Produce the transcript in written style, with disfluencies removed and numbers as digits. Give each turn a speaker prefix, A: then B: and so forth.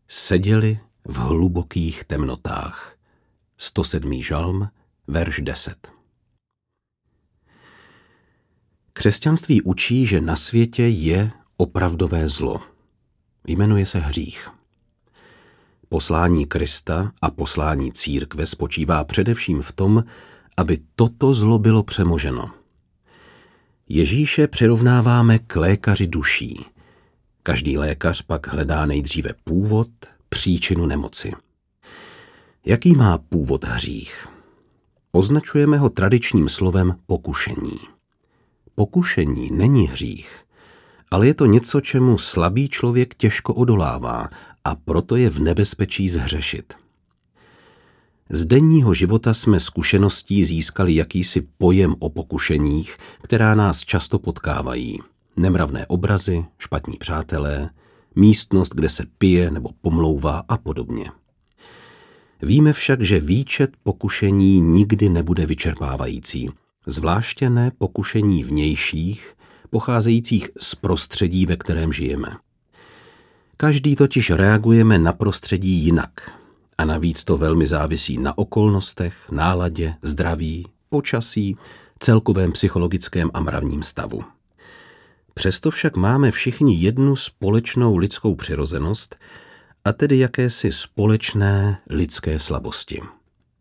A: seděli v hlubokých temnotách. 107. žalm, verš 10. Křesťanství učí, že na světě je opravdové zlo. Jmenuje se hřích. Poslání Krista a poslání církve spočívá především v tom, aby toto zlo bylo přemoženo. Ježíše přirovnáváme k lékaři duší. Každý lékař pak hledá nejdříve původ, příčinu nemoci. Jaký má původ hřích? Označujeme ho tradičním slovem pokušení. Pokušení není hřích, ale je to něco, čemu slabý člověk těžko odolává a proto je v nebezpečí zhřešit. Z denního života jsme zkušeností získali jakýsi pojem o pokušeních, která nás často potkávají. Nemravné obrazy, špatní přátelé, místnost, kde se pije nebo pomlouvá a podobně. Víme však, že výčet pokušení nikdy nebude vyčerpávající, zvláště ne pokušení vnějších, pocházejících z prostředí, ve kterém žijeme. Každý totiž reagujeme na prostředí jinak a navíc to velmi závisí na okolnostech, náladě, zdraví, počasí, celkovém psychologickém a mravním stavu. Přesto však máme všichni jednu společnou lidskou přirozenost, a tedy jakési společné lidské slabosti.